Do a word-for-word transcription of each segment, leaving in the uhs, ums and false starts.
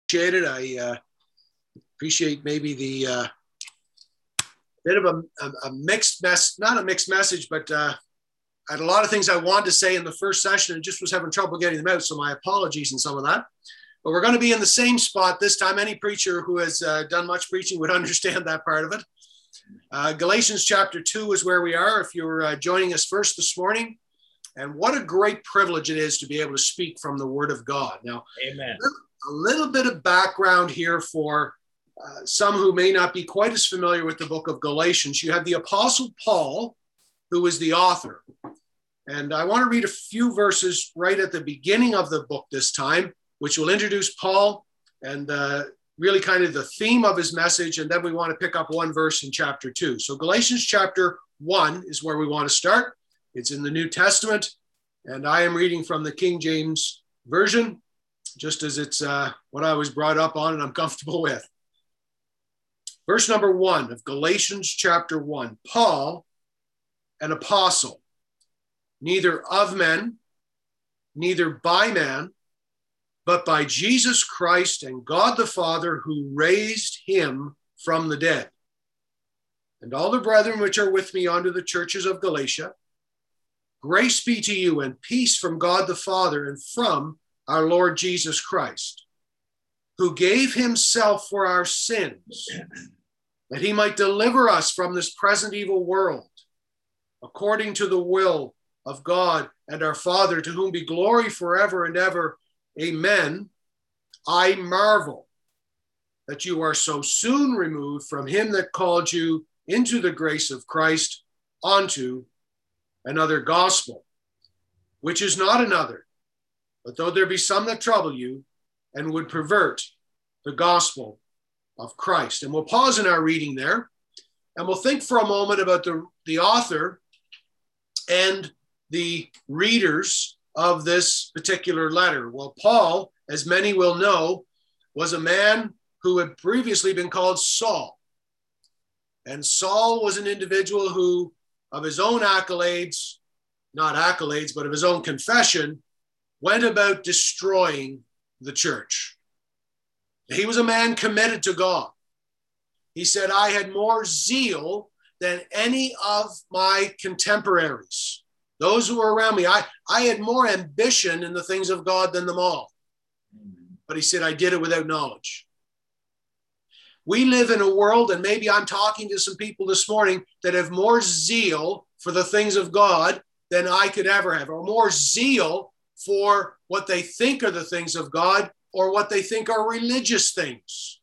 appreciate it. I uh, appreciate maybe the uh, bit of a, a, a mixed mess, not a mixed message, but uh, I had a lot of things I wanted to say in the first session and just was having trouble getting them out. So my apologies in some of that. But we're going to be in the same spot this time. Any preacher who has uh, done much preaching would understand that part of it. Uh, Galatians chapter two is where we are if you're uh, joining us first this morning. And what a great privilege it is to be able to speak from the Word of God. Now, Amen. A little bit of background here for uh, some who may not be quite as familiar with the book of Galatians. You have the Apostle Paul, who is the author. And I want to read a few verses right at the beginning of the book this time, which will introduce Paul and uh, really kind of the theme of his message. And then we want to pick up one verse in chapter two. So Galatians chapter one is where we want to start. It's in the New Testament. And I am reading from the King James Version, just as it's uh, what I was brought up on and I'm comfortable with. Verse number one of Galatians chapter one, Paul, an apostle, neither of men, neither by man, but by Jesus Christ and God the Father who raised him from the dead. And all the brethren which are with me unto the churches of Galatia, grace be to you and peace from God the Father and from our Lord Jesus Christ, who gave himself for our sins, that he might deliver us from this present evil world, according to the will of God and our Father, to whom be glory forever and ever. Amen. I marvel that you are so soon removed from him that called you into the grace of Christ unto another gospel, which is not another. But though there be some that trouble you and would pervert the gospel of Christ. And we'll pause in our reading there and we'll think for a moment about the, the author and the readers of this particular letter. Well, Paul, as many will know, was a man who had previously been called Saul. And Saul was an individual who, of his own accolades, not accolades, but of his own confession, went about destroying the church. He was a man committed to God. He said, I had more zeal than any of my contemporaries. Those who were around me, I, I had more ambition in the things of God than them all. But he said, I did it without knowledge. We live in a world, and maybe I'm talking to some people this morning that have more zeal for the things of God than I could ever have, or more zeal for what they think are the things of God or what they think are religious things.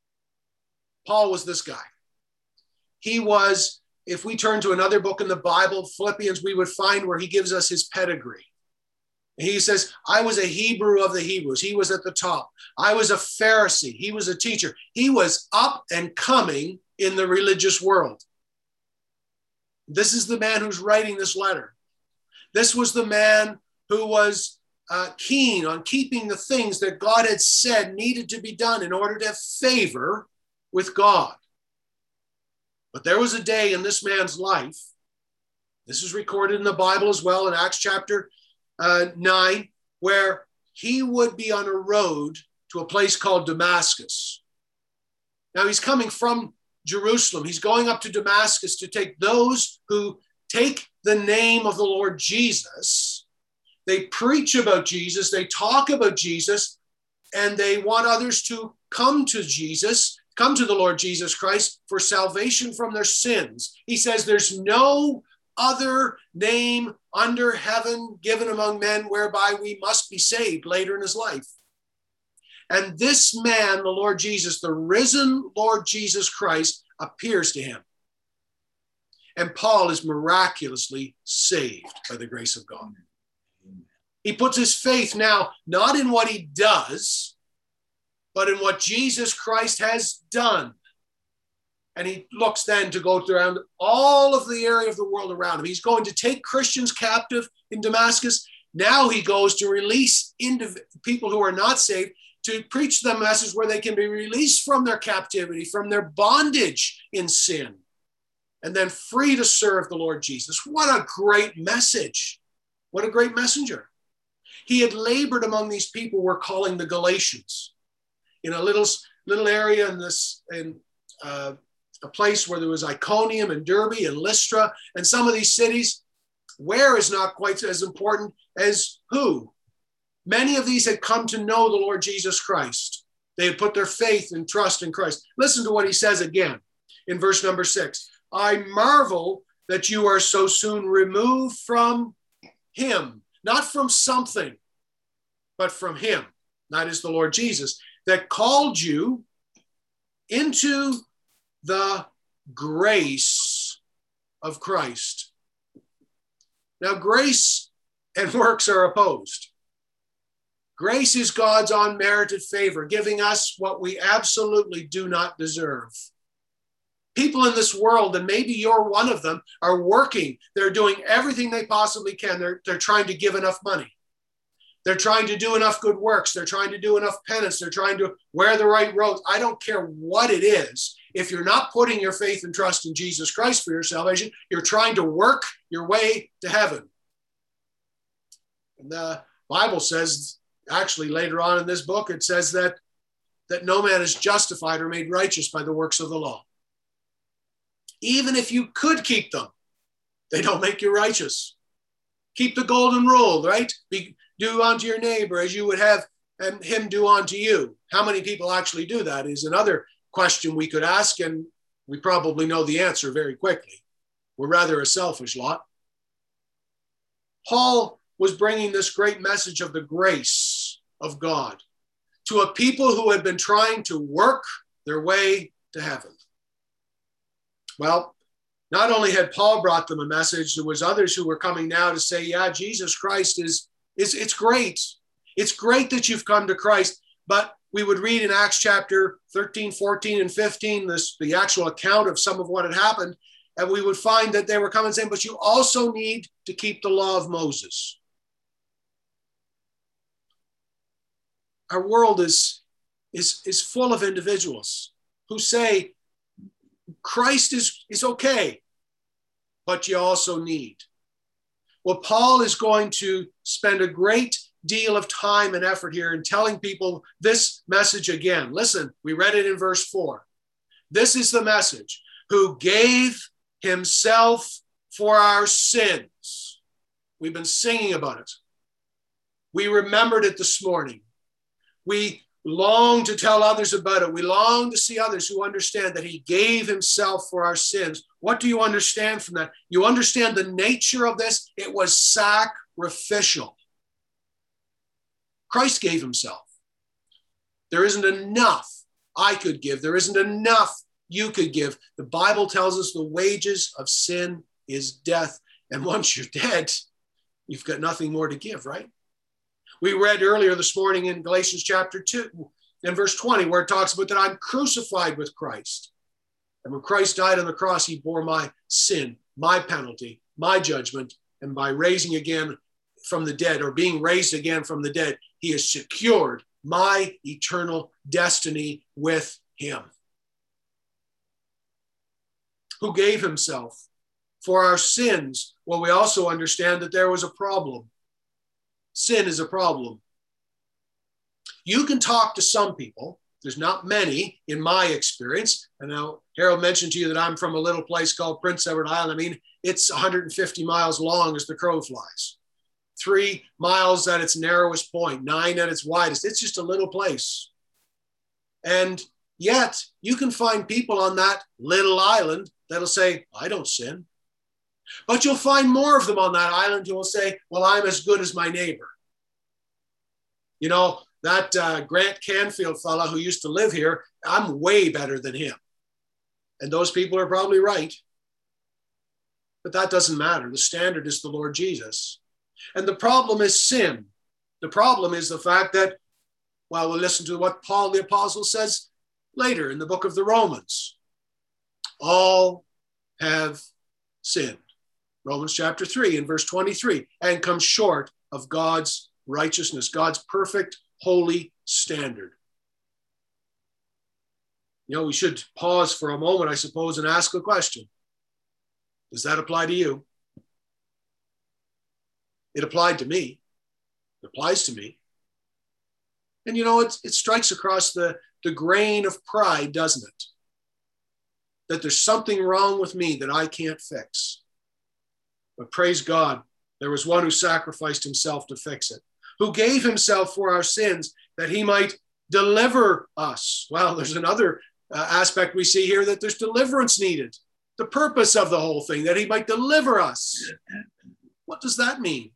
Paul was this guy. He was, if we turn to another book in the Bible, Philippians, we would find where he gives us his pedigree. He says, I was a Hebrew of the Hebrews. He was at the top. I was a Pharisee. He was a teacher. He was up and coming in the religious world. This is the man who's writing this letter. This was the man who was uh, keen on keeping the things that God had said needed to be done in order to have favor with God. But there was a day in this man's life, this is recorded in the Bible as well in Acts chapter uh, nine, where he would be on a road to a place called Damascus. Now he's coming from Jerusalem. He's going up to Damascus to take those who take the name of the Lord Jesus. They preach about Jesus, they talk about Jesus, and they want others to come to Jesus, come to the Lord Jesus Christ for salvation from their sins. He says there's no other name under heaven given among men whereby we must be saved later in his life. And this man, the Lord Jesus, the risen Lord Jesus Christ, appears to him. And Paul is miraculously saved by the grace of God. He puts his faith now, not in what he does, but in what Jesus Christ has done. And he looks then to go around all of the area of the world around him. He's going to take Christians captive in Damascus. Now he goes to release indiv- people who are not saved, to preach the message where they can be released from their captivity, from their bondage in sin, and then free to serve the Lord Jesus. What a great message. What a great messenger. He had labored among these people we're calling the Galatians. in a little, little area in this, in uh, a place where there was Iconium and Derbe and Lystra and some of these cities. Where is not quite as important as who. Many of these had come to know the Lord Jesus Christ. They had put their faith and trust in Christ. Listen to what he says again in verse number six. I marvel that you are so soon removed from him, not from something, but from him. That is the Lord Jesus, that called you into the grace of Christ. Now, grace and works are opposed. Grace is God's unmerited favor, giving us what we absolutely do not deserve. People in this world, and maybe you're one of them, are working. They're doing everything they possibly can. They're, they're trying to give enough money. They're trying to do enough good works. They're trying to do enough penance. They're trying to wear the right robes. I don't care what it is. If you're not putting your faith and trust in Jesus Christ for your salvation, you're trying to work your way to heaven. And the Bible says, actually later on in this book, it says that, that no man is justified or made righteous by the works of the law. Even if you could keep them, they don't make you righteous. Keep the golden rule, right? Be, do unto your neighbor as you would have him do unto you. How many people actually do that is another question we could ask, and we probably know the answer very quickly. We're rather a selfish lot. Paul was bringing this great message of the grace of God to a people who had been trying to work their way to heaven. Well, not only had Paul brought them a message, there was others who were coming now to say, yeah, Jesus Christ is, is it's great. It's great that you've come to Christ. But we would read in Acts chapter thirteen, fourteen, and fifteen, this, the actual account of some of what had happened. And we would find that they were coming saying, but you also need to keep the law of Moses. Our world is, is, is full of individuals who say, Christ is, is okay, but you also need. Well, Paul is going to spend a great deal of time and effort here in telling people this message again. Listen, we read it in verse four. This is the message, who gave himself for our sins. We've been singing about it. We remembered it this morning. We long to tell others about it. We long to see others who understand that he gave himself for our sins. What do you understand from that? You understand the nature of this? It was sacrificial. Christ gave himself. There isn't enough I could give. There isn't enough you could give. The Bible tells us the wages of sin is death. And once you're dead, you've got nothing more to give, right? We read earlier this morning in Galatians chapter two and verse twenty, where it talks about that I'm crucified with Christ. And when Christ died on the cross, he bore my sin, my penalty, my judgment. And by raising again from the dead, or being raised again from the dead, he has secured my eternal destiny with him. Who gave himself for our sins. Well, we also understand that there was a problem. Sin is a problem. You can talk to some people. There's not many in my experience. And now Harold mentioned to you that I'm from a little place called Prince Edward Island. I mean, it's one hundred fifty miles long as the crow flies. Three miles at its narrowest point, nine at its widest. It's just a little place. And yet you can find people on that little island that'll say, I don't sin. But you'll find more of them on that island who will say, well, I'm as good as my neighbor. You know, that uh, Grant Canfield fella who used to live here, I'm way better than him. And those people are probably right. But that doesn't matter. The standard is the Lord Jesus. And the problem is sin. The problem is the fact that, well, we'll listen to what Paul the Apostle says later in the book of the Romans. All have sinned. Romans chapter three and verse twenty-three, and come short of God's righteousness, God's perfect, holy standard. You know, we should pause for a moment, I suppose, and ask a question. Does that apply to you? It applied to me. It applies to me. And you know, it, it strikes across the, the grain of pride, doesn't it? That there's something wrong with me that I can't fix. But praise God, there was one who sacrificed himself to fix it, who gave himself for our sins that he might deliver us. Well, there's another uh, aspect we see here, that there's deliverance needed. The purpose of the whole thing, that he might deliver us. What does that mean?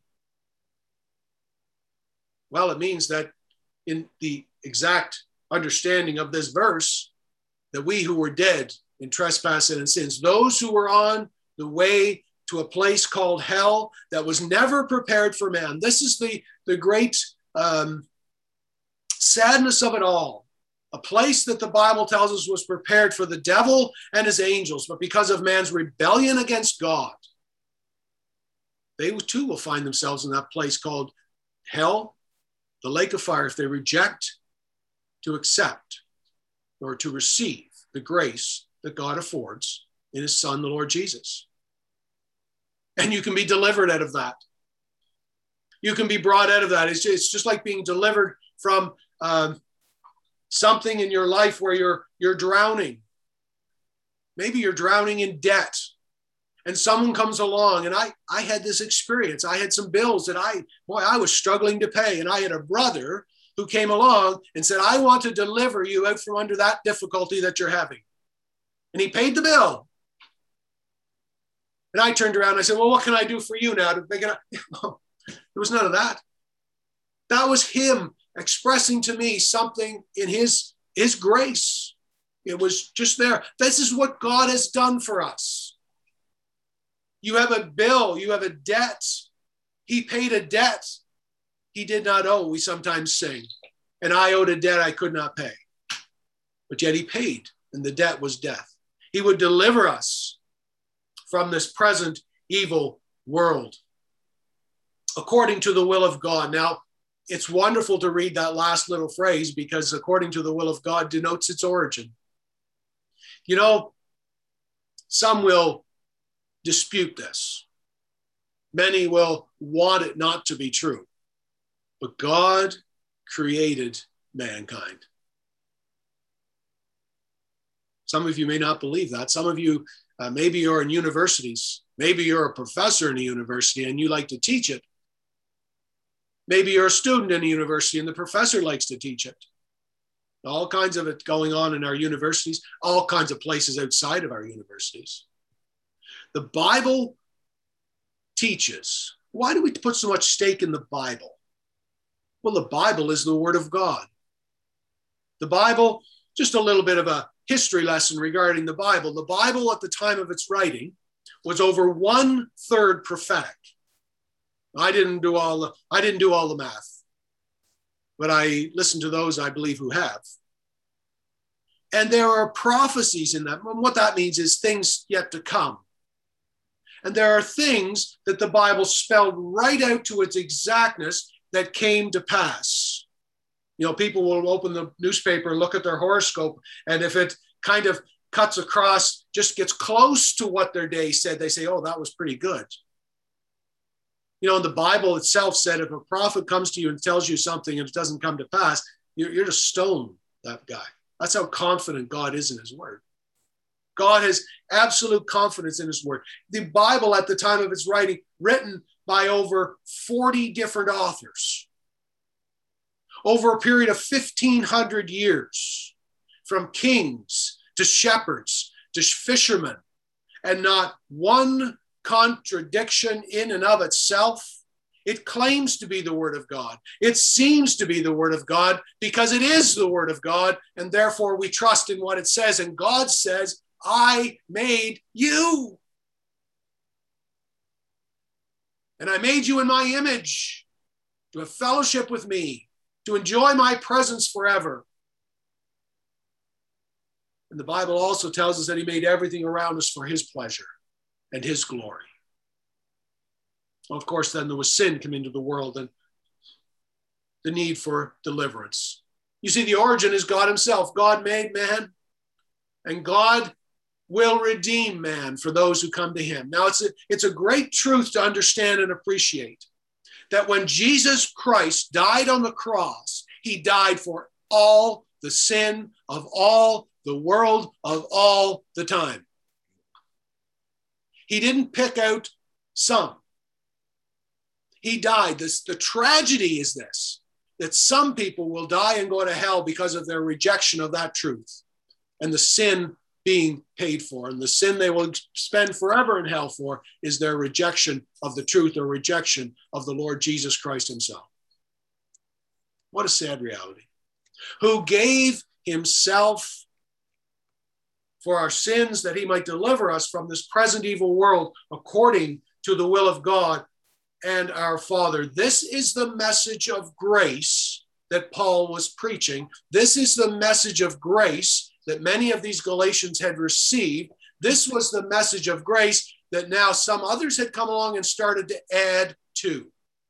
Well, it means that in the exact understanding of this verse, that we who were dead in trespass and in sins, those who were on the way to a place called hell that was never prepared for man. This is the, the great um, sadness of it all. A place that the Bible tells us was prepared for the devil and his angels, but because of man's rebellion against God, they too will find themselves in that place called hell, the lake of fire, if they reject to accept or to receive the grace that God affords in his Son, the Lord Jesus. And you can be delivered out of that. You can be brought out of that. It's just, it's just like being delivered from um, something in your life where you're, you're drowning. Maybe you're drowning in debt. And someone comes along, and I, I had this experience. I had some bills that I, boy, I was struggling to pay. And I had a brother who came along and said, I want to deliver you out from under that difficulty that you're having. And he paid the bill. And I turned around and I said, well, what can I do for you now to make it up? There was none of that. That was him expressing to me something in his, his grace. It was just there. This is what God has done for us. You have a bill, you have a debt. He paid a debt he did not owe, we sometimes sing. And I owed a debt I could not pay. But yet he paid, and the debt was death. He would deliver us from this present evil world, according to the will of God. Now, it's wonderful to read that last little phrase, because according to the will of God denotes its origin. You know, some will dispute this. Many will want it not to be true. But God created mankind. Some of you may not believe that. Some of you, uh, maybe you're in universities. Maybe you're a professor in a university and you like to teach it. Maybe you're a student in a university and the professor likes to teach it. All kinds of it going on in our universities, all kinds of places outside of our universities. The Bible teaches. Why do we put so much stake in the Bible? Well, the Bible is the Word of God. The Bible, just a little bit of a history lesson regarding the Bible. The Bible at the time of its writing was over one third prophetic. I didn't do all the, I didn't do all the math, but I listened to those I believe who have. And there are prophecies in that. And what that means is things yet to come. And there are things that the Bible spelled right out to its exactness that came to pass. You know, people will open the newspaper and look at their horoscope, and if it kind of cuts across, just gets close to what their day said, they say, oh, that was pretty good. You know, the Bible itself said if a prophet comes to you and tells you something and it doesn't come to pass, you're, you're to stone that guy. That's how confident God is in his word. God has absolute confidence in his word. The Bible at the time of its writing, written by over forty different authors over a period of fifteen hundred years, from kings to shepherds to fishermen, and not one contradiction in and of itself. It claims to be the Word of God. It seems to be the Word of God because it is the Word of God, and therefore we trust in what it says. And God says, I made you. And I made you in my image to have fellowship with me, to enjoy my presence forever. And the Bible also tells us that he made everything around us for his pleasure and his glory. Well, of course, then there was sin come into the world and the need for deliverance. You see, the origin is God himself. God made man, and God will redeem man for those who come to him. Now, it's a, it's a great truth to understand and appreciate that when Jesus Christ died on the cross, he died for all the sin of all the world of all the time. He didn't pick out some. He died. This, the tragedy is this, that some people will die and go to hell because of their rejection of that truth and the sin being paid for. And the sin they will spend forever in hell for is their rejection of the truth or rejection of the Lord Jesus Christ himself. What a sad reality. Who gave himself for our sins that he might deliver us from this present evil world according to the will of God and our Father. This is the message of grace that Paul was preaching. This is the message of grace that many of these Galatians had received. This was the message of grace that now some others had come along and started to add to.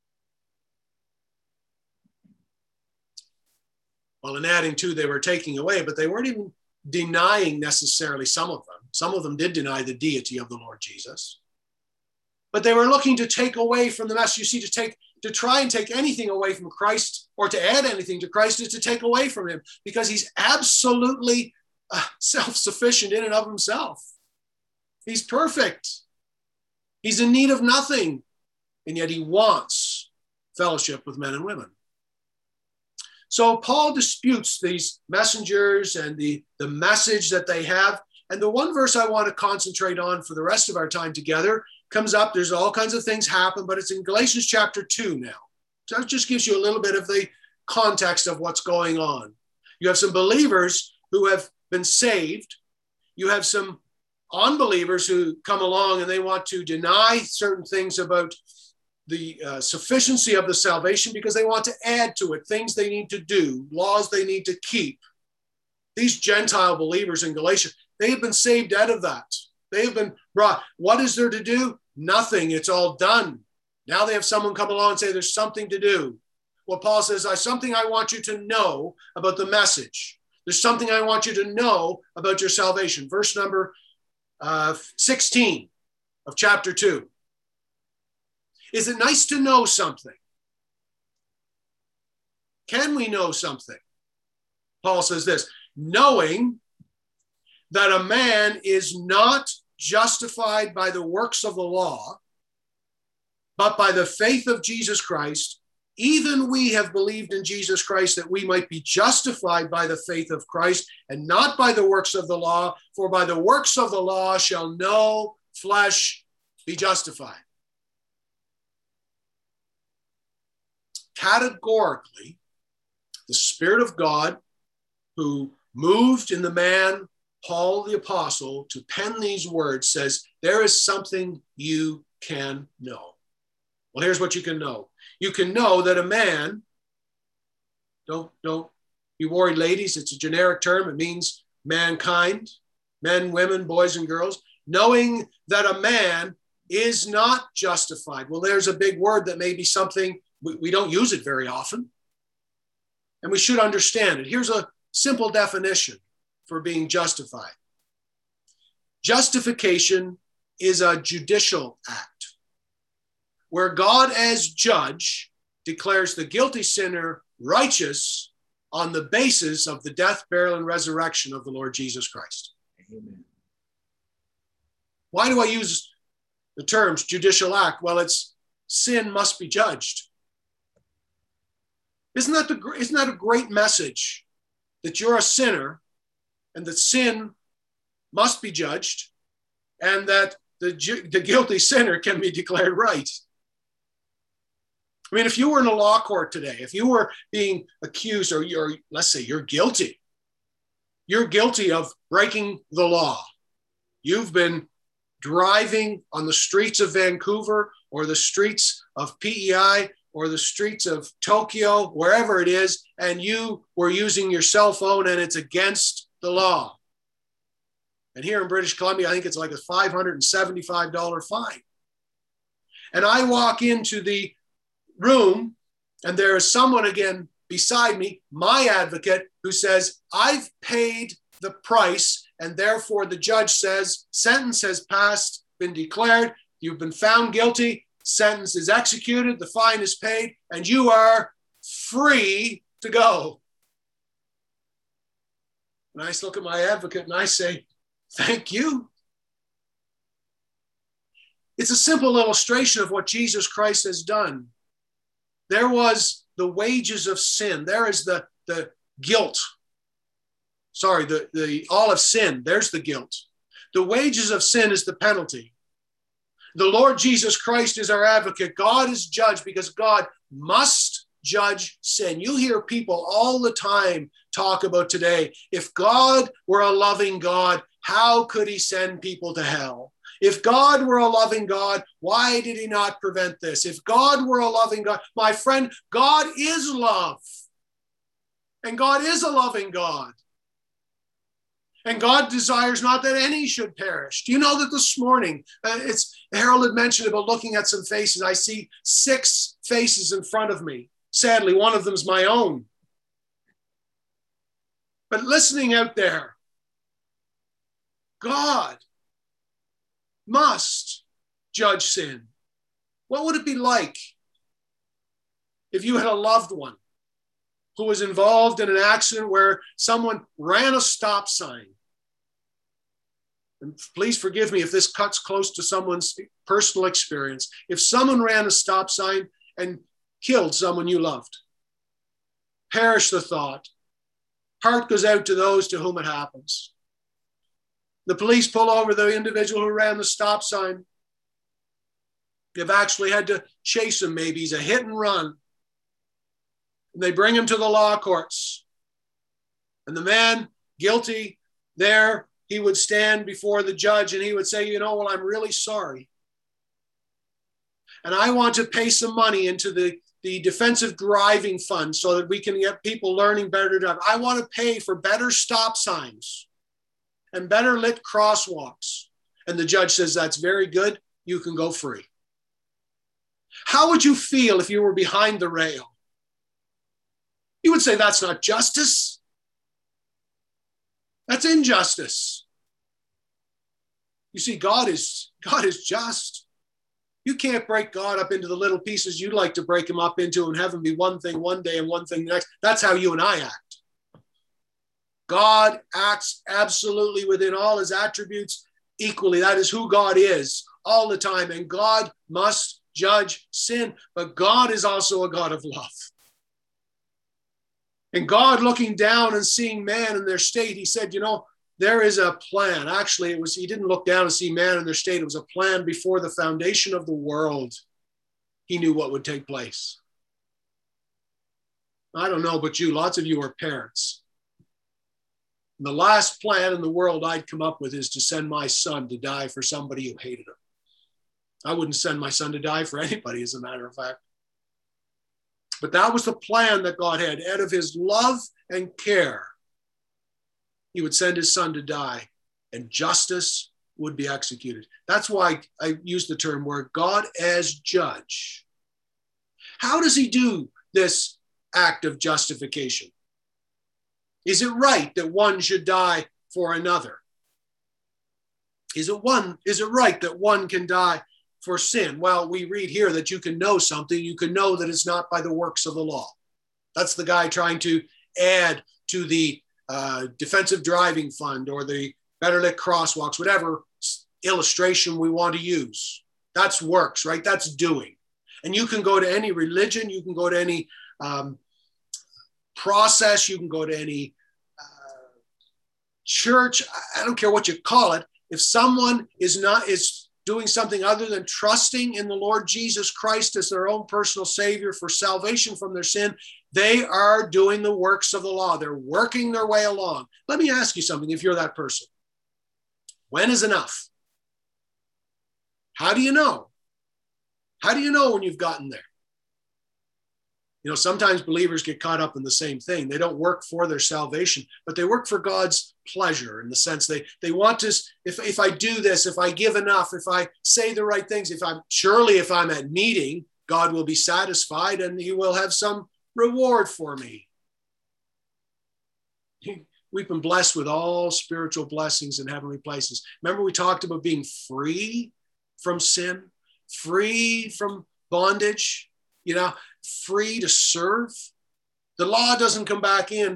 Well, in adding to, they were taking away, but they weren't even denying necessarily some of them. Some of them did deny the deity of the Lord Jesus. But they were looking to take away from the message. You see, to take, to try and take anything away from Christ or to add anything to Christ is to take away from him, because he's absolutely uh, self-sufficient in and of himself. He's perfect. He's in need of nothing. And yet he wants fellowship with men and women. So Paul disputes these messengers and the, the message that they have. And the one verse I want to concentrate on for the rest of our time together comes up. There's all kinds of things happen, but it's in Galatians chapter two now. So that just gives you a little bit of the context of what's going on. You have some believers who have been saved. You have some unbelievers who come along and they want to deny certain things about the uh, sufficiency of the salvation because they want to add to it things they need to do, laws they need to keep. These Gentile believers in Galatia, they have been saved out of that. They have been brought. What is there to do? Nothing. It's all done. Now they have someone come along and say there's something to do. Well, Paul says, there's something I want you to know about the message. There's something I want you to know about your salvation. Verse number uh, sixteen of chapter two. Is it nice to know something? Can we know something? Paul says this, knowing that a man is not justified by the works of the law, but by the faith of Jesus Christ, even we have believed in Jesus Christ that we might be justified by the faith of Christ and not by the works of the law, for by the works of the law shall no flesh be justified. Categorically, the Spirit of God who moved in the man, Paul the Apostle, to pen these words says, there is something you can know. Well, here's what you can know. You can know that a man, don't, don't be worried, ladies, it's a generic term. It means mankind, men, women, boys, and girls, knowing that a man is not justified. Well, there's a big word that may be something we, we don't use it very often, and we should understand it. Here's a simple definition for being justified. Justification is a judicial act where God as judge declares the guilty sinner righteous on the basis of the death, burial, and resurrection of the Lord Jesus Christ. Amen. Why do I use the terms judicial act? Well, it's sin must be judged. Isn't that, the, isn't that a great message that you're a sinner and that sin must be judged and that the, the guilty sinner can be declared right? I mean, if you were in a law court today, if you were being accused or you're, let's say you're guilty, you're guilty of breaking the law. You've been driving on the streets of Vancouver or the streets of P E I or the streets of Tokyo, wherever it is, and you were using your cell phone and it's against the law. And here in British Columbia, I think it's like a five hundred seventy-five dollars fine. And I walk into the room and there is someone again beside me, my advocate, who says, I've paid the price, and therefore the judge says, sentence has passed, been declared, you've been found guilty, sentence is executed, the fine is paid, and you are free to go. And I look at my advocate and I say, thank you. It's a simple illustration of what Jesus Christ has done. There was the wages of sin. There is the, the guilt. Sorry, the, the all of sin. There's the guilt. The wages of sin is the penalty. The Lord Jesus Christ is our advocate. God is judge because God must judge sin. You hear people all the time talk about today, if God were a loving God, how could he send people to hell? If God were a loving God, why did he not prevent this? If God were a loving God, my friend, God is love. And God is a loving God. And God desires not that any should perish. Do you know that this morning, uh, it's Harold had mentioned about looking at some faces. I see six faces in front of me. Sadly, one of them is my own. But listening out there, God must judge sin. What would it be like if you had a loved one who was involved in an accident where someone ran a stop sign? And please forgive me if this cuts close to someone's personal experience. If someone ran a stop sign and killed someone you loved, perish the thought. Heart goes out to those to whom it happens. The police pull over the individual who ran the stop sign. They've actually had to chase him, maybe. He's a hit and run. And they bring him to the law courts. And the man, guilty, there, he would stand before the judge and he would say, you know, well, I'm really sorry. And I want to pay some money into the, the defensive driving fund so that we can get people learning better to drive. I want to pay for better stop signs and better lit crosswalks. And the judge says, that's very good. You can go free. How would you feel if you were behind the rail? You would say, that's not justice. That's injustice. You see, God is, God is just. You can't break God up into the little pieces you'd like to break him up into and have him be one thing one day and one thing the next. That's how you and I act. God acts absolutely within all his attributes equally. That is who God is all the time. And God must judge sin. But God is also a God of love. And God looking down and seeing man in their state, he said, you know, there is a plan. Actually, it was, he didn't look down and see man in their state. It was a plan before the foundation of the world. He knew what would take place. I don't know about you. Lots of you are parents. And the last plan in the world I'd come up with is to send my son to die for somebody who hated him. I wouldn't send my son to die for anybody, as a matter of fact. But that was the plan that God had. Out of his love and care, he would send his son to die and justice would be executed. That's why I use the term where God as judge. How does he do this act of justification? Is it right that one should die for another? Is it one, is it right that one can die for sin? Well, we read here that you can know something. You can know that it's not by the works of the law. That's the guy trying to add to the uh, defensive driving fund or the better lit crosswalks, whatever illustration we want to use. That's works, right? That's doing. And you can go to any religion. You can go to any um, process. You can go to any uh, church. I don't care what you call it. If someone is not, is doing something other than trusting in the Lord Jesus Christ as their own personal Savior for salvation from their sin, they are doing the works of the law. They're working their way along. Let me ask you something if you're that person. When is enough? How do you know? How do you know when you've gotten there? You know, sometimes believers get caught up in the same thing. They don't work for their salvation, but they work for God's pleasure in the sense they, they want to, if, if I do this, if I give enough, if I say the right things, if I'm, surely if I'm at meeting, God will be satisfied and he will have some reward for me. We've been blessed with all spiritual blessings in heavenly places. Remember we talked about being free from sin, free from bondage, you know, free to serve. The law doesn't come back in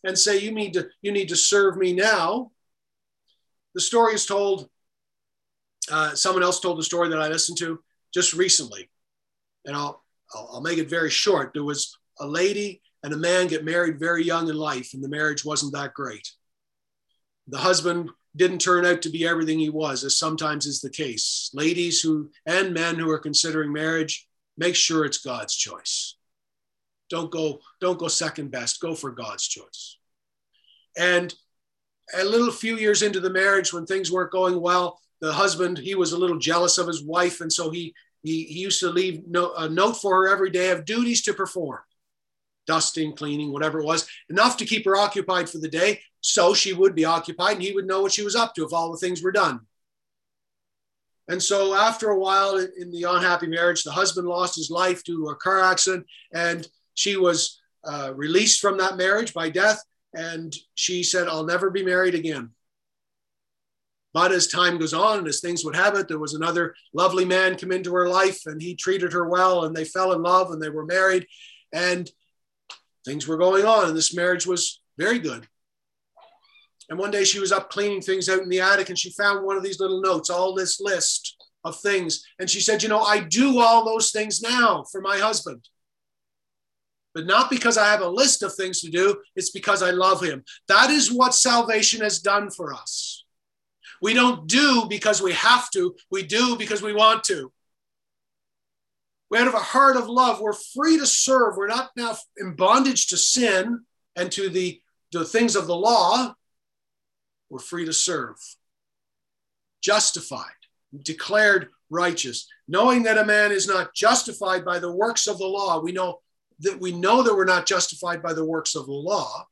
and say, you need to, you need to serve me now. The story is told, uh, someone else told the story that I listened to just recently. And I'll, I'll, I'll make it very short. There was a lady and a man get married very young in life, and the marriage wasn't that great. The husband didn't turn out to be everything he was, as sometimes is the case. Ladies who and men who are considering marriage, make sure it's God's choice. Don't go, don't go second best. Go for God's choice. And a little few years into the marriage, when things weren't going well, the husband, he was a little jealous of his wife, and so he he, he used to leave no, a note for her every day of duties to perform. Dusting, cleaning, whatever it was, enough to keep her occupied for the day, so she would be occupied and he would know what she was up to if all the things were done. And so after a while in the unhappy marriage, the husband lost his life due to a car accident, and she was uh, released from that marriage by death, and she said, I'll never be married again. But as time goes on, and as things would have it, there was another lovely man come into her life, and he treated her well, and they fell in love, and they were married, and things were going on, and this marriage was very good. And one day she was up cleaning things out in the attic, and she found one of these little notes, all this list of things. And she said, you know, I do all those things now for my husband. But not because I have a list of things to do, it's because I love him. That is what salvation has done for us. We don't do because we have to, we do because we want to. We have a heart of love. We're free to serve. We're not now in bondage to sin and to the, the things of the law. We're free to serve. Justified, declared righteous, knowing that a man is not justified by the works of the law. We know that we know that we're not justified by the works of the law,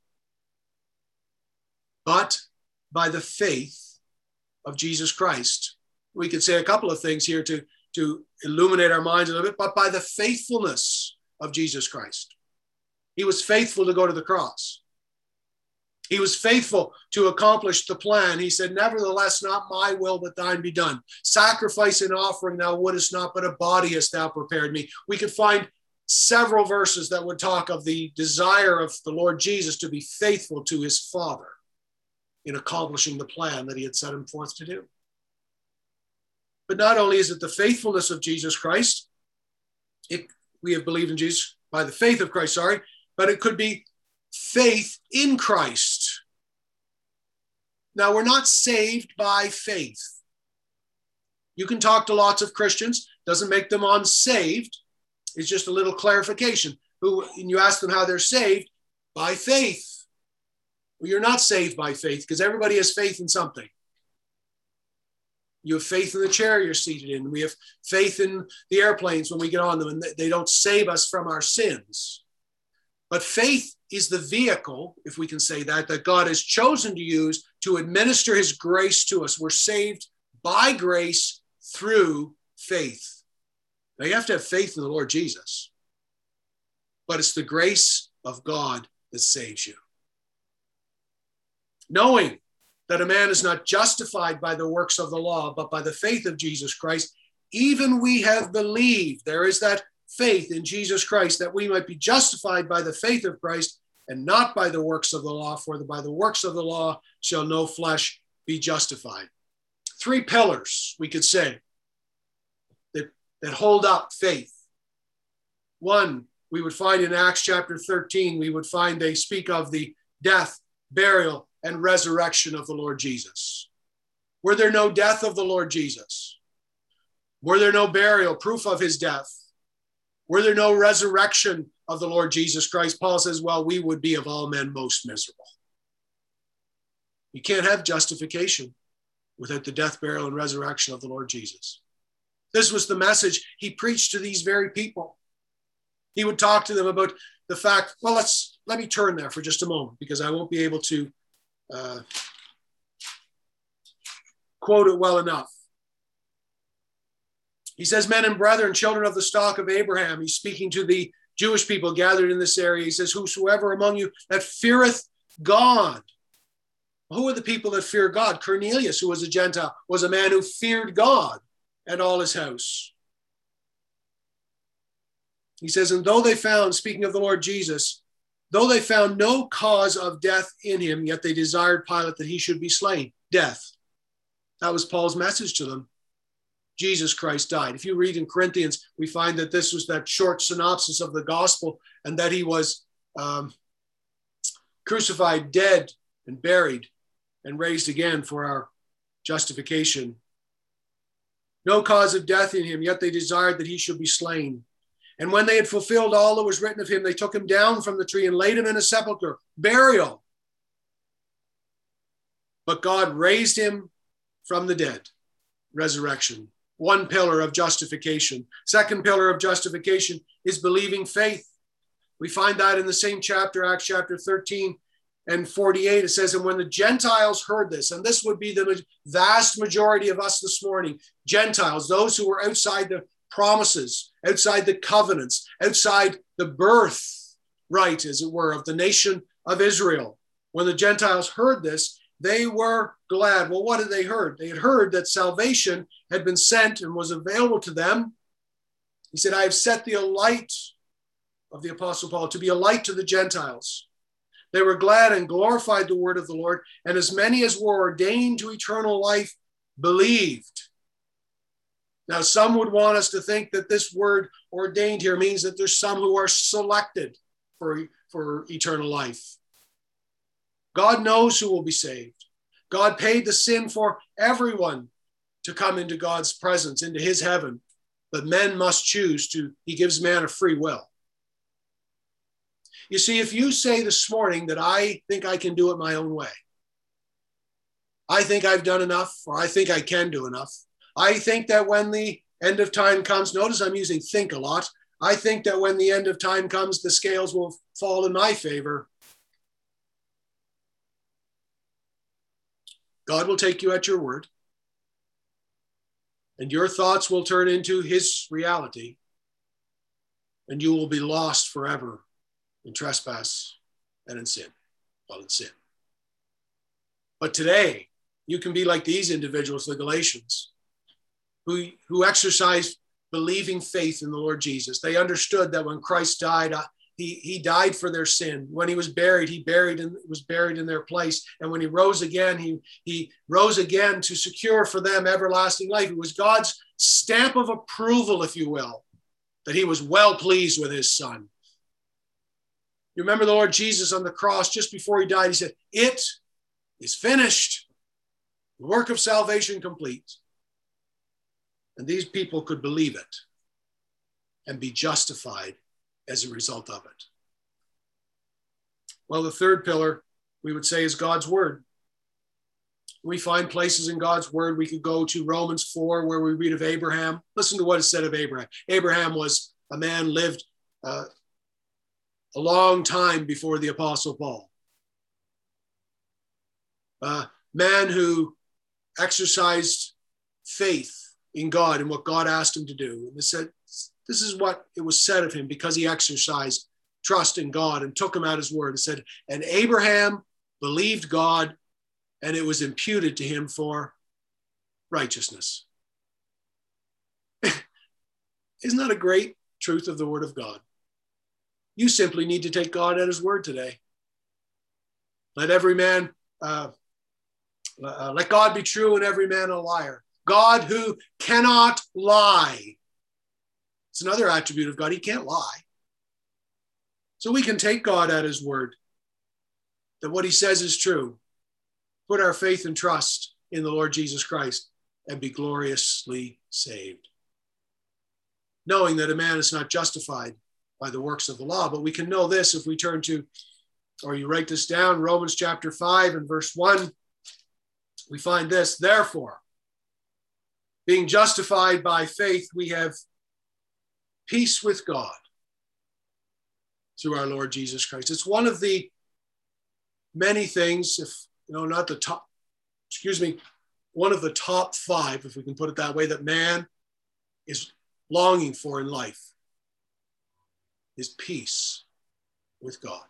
but by the faith of Jesus Christ. We could say a couple of things here to to illuminate our minds a little bit, but by the faithfulness of Jesus Christ. He was faithful to go to the cross. He was faithful to accomplish the plan. He said, nevertheless, not my will, but thine be done. Sacrifice and offering thou wouldest not, but a body hast thou prepared me. We could find several verses that would talk of the desire of the Lord Jesus to be faithful to his Father in accomplishing the plan that he had set him forth to do. But not only is it the faithfulness of Jesus Christ, it, we have believed in Jesus by the faith of Christ, sorry, but it could be faith in Christ. Now, we're not saved by faith. You can talk to lots of Christians, doesn't make them unsaved. It's just a little clarification. Who, and you ask them how they're saved, by faith. Well, you're not saved by faith because everybody has faith in something. You have faith in the chair you're seated in. We have faith in the airplanes when we get on them, and they don't save us from our sins. But faith is the vehicle, if we can say that, that God has chosen to use to administer his grace to us. We're saved by grace through faith. Now, you have to have faith in the Lord Jesus, but it's the grace of God that saves you. Knowing that a man is not justified by the works of the law, but by the faith of Jesus Christ, even we have believed. There is that faith in Jesus Christ, that we might be justified by the faith of Christ and not by the works of the law, for by the works of the law shall no flesh be justified. Three pillars, we could say, that, that hold up faith. One, we would find in Acts chapter thirteen, we would find they speak of the death, burial, and resurrection of the Lord Jesus. Were there no death of the Lord Jesus? Were there no burial, proof of his death? Were there no resurrection of the Lord Jesus Christ? Paul says, well, we would be of all men most miserable. You can't have justification without the death, burial, and resurrection of the Lord Jesus. This was the message he preached to these very people. He would talk to them about the fact, well, let's let me turn there for just a moment because I won't be able to uh, quote it well enough. He says, men and brethren, children of the stock of Abraham. He's speaking to the Jewish people gathered in this area. He says, whosoever among you that feareth God. Who are the people that fear God? Cornelius, who was a Gentile, was a man who feared God and all his house. He says, and though they found, speaking of the Lord Jesus, Though they found no cause of death in him, yet they desired Pilate that he should be slain. Death. That was Paul's message to them. Jesus Christ died. If you read in Corinthians, we find that this was that short synopsis of the gospel, and that he was um, crucified, dead, and buried, and raised again for our justification. No cause of death in him, yet they desired that he should be slain. And when they had fulfilled all that was written of him, they took him down from the tree and laid him in a sepulchre, burial. But God raised him from the dead, resurrection. One pillar of justification. Second pillar of justification is believing faith. We find that in the same chapter, Acts chapter thirteen and forty-eight. It says, and when the Gentiles heard this, and this would be the vast majority of us this morning, Gentiles, those who were outside the promises, outside the covenants, outside the birth right, as it were, of the nation of Israel. When the Gentiles heard this, they were glad. Well, what had they heard? They had heard that salvation had been sent and was available to them. He said, I have set thee a light, of the Apostle Paul, to be a light to the Gentiles. They were glad and glorified the word of the Lord, and as many as were ordained to eternal life believed. Now, some would want us to think that this word ordained here means that there's some who are selected for, for eternal life. God knows who will be saved. God paid the sin for everyone to come into God's presence, into his heaven. But men must choose to, he gives man a free will. You see, if you say this morning that I think I can do it my own way, I think I've done enough, or I think I can do enough, I think that when the end of time comes, notice I'm using think a lot, I think that when the end of time comes, the scales will fall in my favor. God will take you at your word, and your thoughts will turn into his reality, and you will be lost forever in trespass and in sin, well, in sin. But today, you can be like these individuals, the Galatians, who, who exercised believing faith in the Lord Jesus. They understood that when Christ died, he, he died for their sin. When he was buried, he buried and was buried in their place. And when he rose again, he, he rose again to secure for them everlasting life. It was God's stamp of approval, if you will, that he was well pleased with his son. You remember the Lord Jesus on the cross, just before he died, he said, it is finished. The work of salvation complete. And these people could believe it and be justified as a result of it. Well, the third pillar, we would say, is God's word. We find places in God's word. We could go to Romans four, where we read of Abraham. Listen to what is said of Abraham. Abraham was a man lived uh, a long time before the Apostle Paul. A man who exercised faith in God and what God asked him to do. And it said, this is what it was said of him, because he exercised trust in God and took him at his word. It said, and Abraham believed God, and it was imputed to him for righteousness. Isn't that a great truth of the word of God? You simply need to take God at his word today. Let every man, uh, uh, let God be true and every man a liar. God who cannot lie. It's another attribute of God. He can't lie. So we can take God at his word, that what he says is true. Put our faith and trust in the Lord Jesus Christ and be gloriously saved. Knowing that a man is not justified by the works of the law, but we can know this if we turn to, or you write this down, Romans chapter five and verse one, we find this, therefore, being justified by faith, we have peace with God through our Lord Jesus Christ. It's one of the many things, if, you know, not the top, excuse me, one of the top five, if we can put it that way, that man is longing for in life, is peace with God.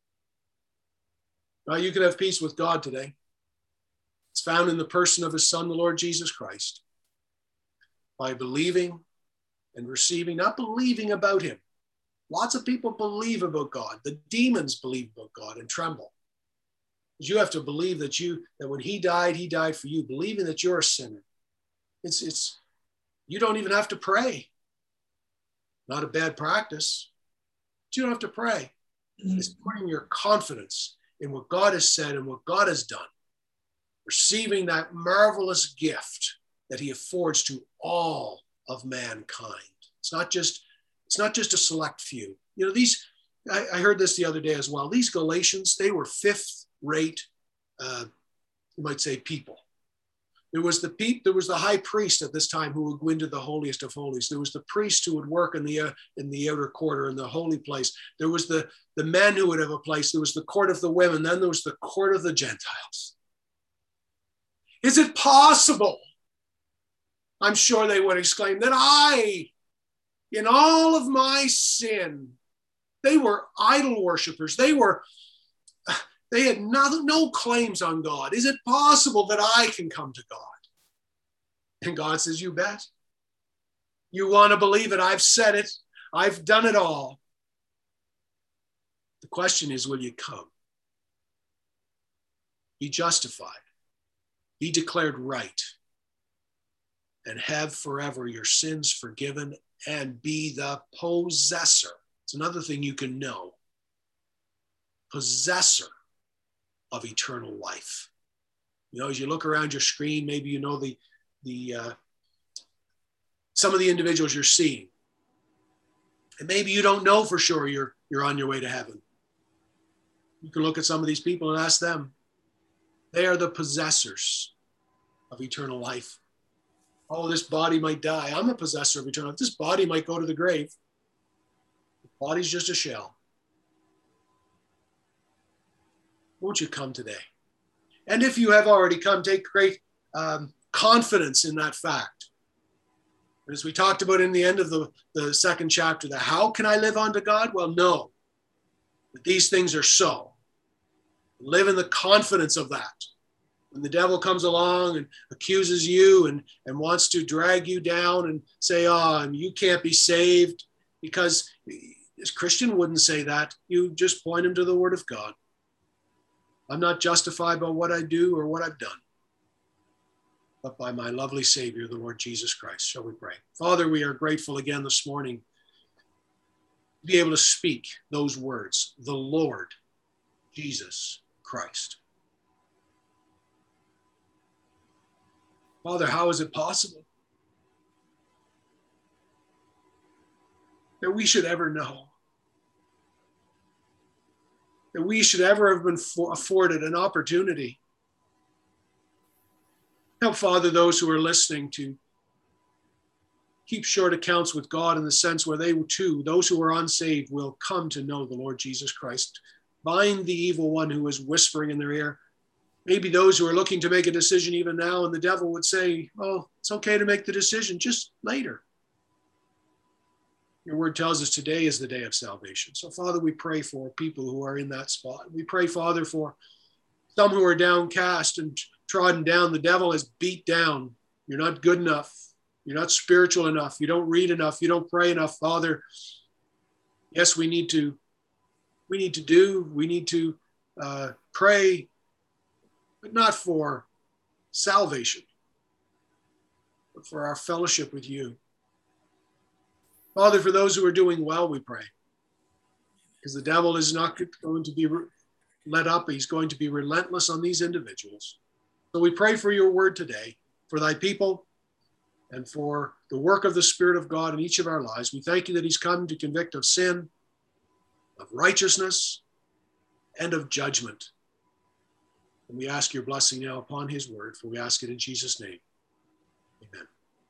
Now, you can have peace with God today. It's found in the person of his son, the Lord Jesus Christ, by believing and receiving, not believing about him, Lots of people believe about God. The demons believe about God and tremble. Because you have to believe that you that when he died, he died for you, believing that you're a sinner. It's it's you don't even have to pray. Not a bad practice. But you don't have to pray. It's putting your confidence in what God has said and what God has done. Receiving that marvelous gift that he affords to all of mankind. It's not just, it's not just a select few. You know, these, I, I heard this the other day as well. These Galatians, they were fifth-rate, uh, you might say, people. There was the pe- there was the high priest at this time who would go into the holiest of holies. There was the priest who would work in the uh, in the outer court or in the holy place. There was the, the men who would have a place. There was the court of the women. Then there was the court of the Gentiles. Is it possible? I'm sure they would exclaim that I, in all of my sin, they were idol worshipers. They were, they had no, no claims on God. Is it possible that I can come to God? And God says, you bet. You want to believe it? I've said it. I've done it all. The question is, will you come? Be justified. Be declared right. And have forever your sins forgiven and be the possessor. It's another thing you can know. Possessor of eternal life. You know, as you look around your screen, maybe you know the, the uh, some of the individuals you're seeing. And maybe you don't know for sure you're, you're on your way to heaven. You can look at some of these people and ask them. They are the possessors of eternal life. Oh, this body might die. I'm a possessor of eternal life. This body might go to the grave. The body's just a shell. Won't you come today? And if you have already come, take great um, confidence in that fact. And as we talked about in the end of the, the second chapter, the how can I live unto God? Well, know that these things are so. Live in the confidence of that. When the devil comes along and accuses you and, and wants to drag you down and say, oh, you can't be saved, because this Christian wouldn't say that. You just point him to the word of God. I'm not justified by what I do or what I've done, but by my lovely Savior, the Lord Jesus Christ. Shall we pray? Father, we are grateful again this morning to be able to speak those words, the Lord Jesus Christ. Father, how is it possible that we should ever know, that we should ever have been afforded an opportunity? Help, Father, those who are listening to keep short accounts with God in the sense where they too, those who are unsaved, will come to know the Lord Jesus Christ. Bind the evil one who is whispering in their ear. Maybe those who are looking to make a decision even now, and the devil would say, oh, it's okay to make the decision just later. Your word tells us today is the day of salvation. So, Father, we pray for people who are in that spot. We pray, Father, for some who are downcast and trodden down. The devil has beat down. You're not good enough. You're not spiritual enough. You don't read enough. You don't pray enough. Father, yes, we need to, we need to do, we need to uh, pray, but not for salvation, but for our fellowship with you. Father, for those who are doing well, we pray, because the devil is not going to be let up. He's going to be relentless on these individuals. So we pray for your word today, for thy people, and for the work of the Spirit of God in each of our lives. We thank you that he's come to convict of sin, of righteousness, and of judgment. And we ask your blessing now upon his word, for we ask it in Jesus' name. Amen.